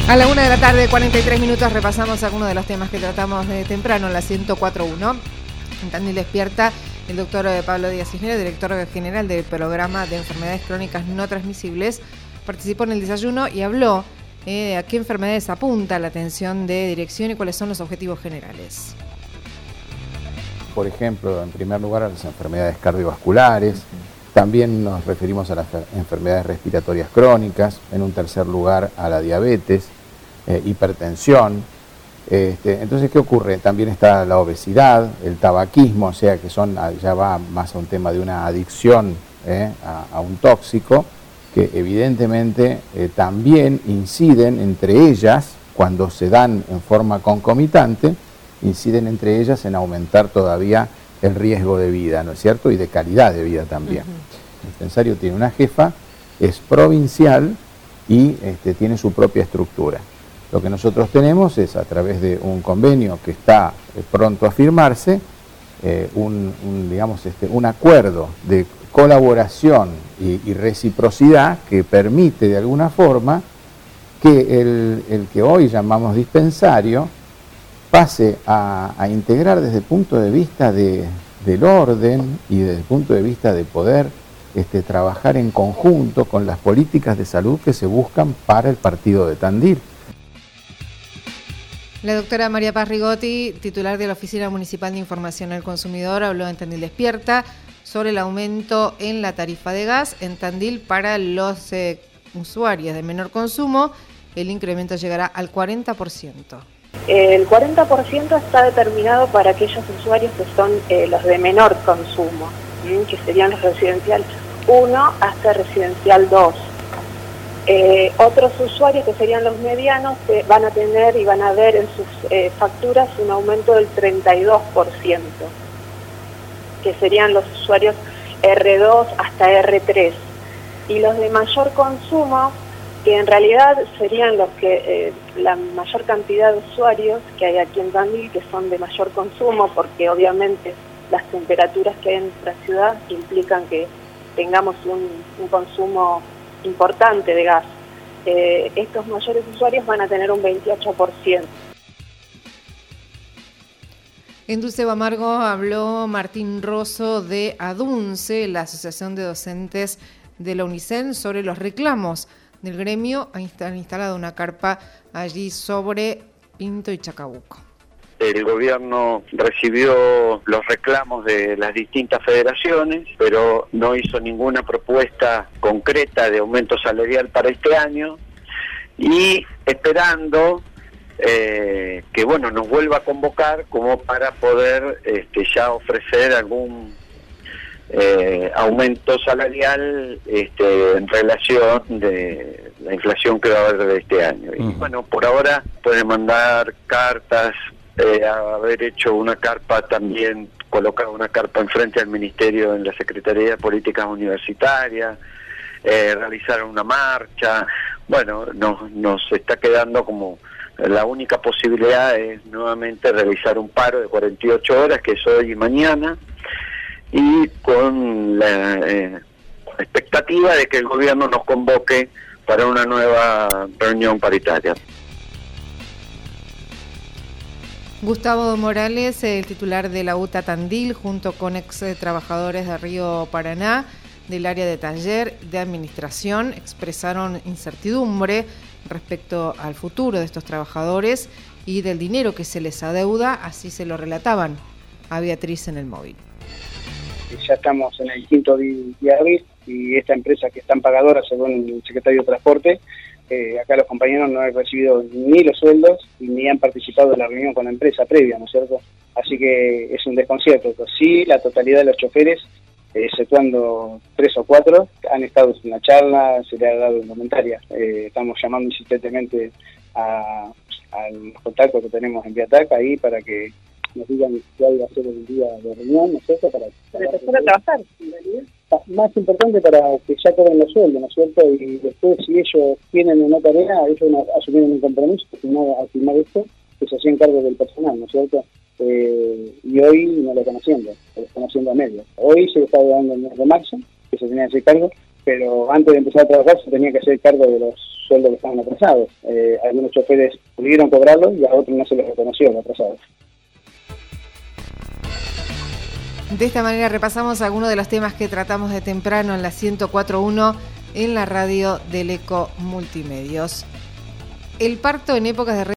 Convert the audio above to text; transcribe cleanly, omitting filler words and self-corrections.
A la 1 de la tarde, 43 minutos, repasamos algunos de los temas que tratamos de temprano en la 104.1. En Tandil Despierta, el doctor Pablo Díaz Cisneros, director general del programa de enfermedades crónicas no transmisibles, participó en el desayuno y habló a qué enfermedades apunta la atención de dirección y cuáles son los objetivos generales. Por ejemplo, en primer lugar, a las enfermedades cardiovasculares. También nos referimos a las enfermedades respiratorias crónicas. En un tercer lugar, a la diabetes, hipertensión. Entonces, ¿qué ocurre? También está la obesidad, el tabaquismo, o sea que ya va más a un tema de una adicción a un tóxico, que evidentemente también inciden entre ellas, cuando se dan en forma concomitante, inciden entre ellas en aumentar todavía el riesgo de vida, ¿no es cierto? Y de calidad de vida también. El dispensario tiene una jefa, es provincial y tiene su propia estructura. Lo que nosotros tenemos es, a través de un convenio que está pronto a firmarse, un acuerdo de colaboración y reciprocidad que permite de alguna forma que el que hoy llamamos dispensario pase a integrar desde el punto de vista del orden y desde el punto de vista de poder trabajar en conjunto con las políticas de salud que se buscan para el partido de Tandil. La doctora María Paz Rigotti, titular de la Oficina Municipal de Información al Consumidor, habló en Tandil Despierta sobre el aumento en la tarifa de gas en Tandil para los usuarios de menor consumo. El incremento llegará al 40%. El 40% está determinado para aquellos usuarios que son los de menor consumo, que serían los residencial 1 hasta residencial 2. Otros usuarios, que serían los medianos, van a tener y van a ver en sus facturas un aumento del 32%, que serían los usuarios R2 hasta R3. Y los de mayor consumo, que en realidad serían los que la mayor cantidad de usuarios que hay aquí en Tandil, que son de mayor consumo, porque obviamente las temperaturas que hay en nuestra ciudad implican que tengamos un consumo importante de gas. Estos mayores usuarios van a tener un 28%. En Dulce Amargo habló Martín Rosso de ADUNCE, la Asociación de Docentes de la UNICEN, sobre los reclamos del gremio. Han instalado una carpa allí sobre Pinto y Chacabuco. El gobierno recibió los reclamos de las distintas federaciones, pero no hizo ninguna propuesta concreta de aumento salarial para este año, y esperando que nos vuelva a convocar como para poder ya ofrecer algún aumento salarial en relación de la inflación que va a haber de este año. Y por ahora pueden mandar cartas, haber hecho una carpa también, colocado una carpa enfrente al Ministerio en la Secretaría de Políticas Universitarias, realizar una marcha. Nos está quedando como la única posibilidad es nuevamente realizar un paro de 48 horas, que es hoy y mañana, y con la expectativa de que el gobierno nos convoque para una nueva reunión paritaria. Gustavo Morales, el titular de la UTA Tandil, junto con ex trabajadores de Río Paraná, del área de taller de administración, expresaron incertidumbre respecto al futuro de estos trabajadores y del dinero que se les adeuda, así se lo relataban a Beatriz en el móvil. Ya estamos en el quinto día hábil y esta empresa que es tan pagadora, según el secretario de Transporte, acá los compañeros no han recibido ni los sueldos ni han participado de la reunión con la empresa previa, ¿no es cierto? Así que es un desconcierto. Sí, la totalidad de los choferes, exceptuando 3 o 4, han estado en la charla, se le ha dado indumentaria. Estamos llamando insistentemente a los contactos que tenemos en Viatac ahí para que nos digan cuál va a ser el día de reunión, ¿no es cierto? Para empezar a trabajar, en realidad. Más importante para que ya cobren los sueldos, ¿no es cierto? Y después, si ellos tienen una tarea, ellos asumieron un compromiso al firmar esto, que se hacían cargo del personal, ¿no es cierto? Y hoy no lo están haciendo, lo están haciendo a medio. Hoy se le está dando el mes de marzo, que se tenía que hacer cargo, pero antes de empezar a trabajar se tenía que hacer cargo de los sueldos que estaban atrasados. Algunos choferes pudieron cobrarlos y a otros no se les reconoció los atrasados. De esta manera repasamos algunos de los temas que tratamos de temprano en la 104.1 en la radio del Eco Multimedios. El parto en épocas de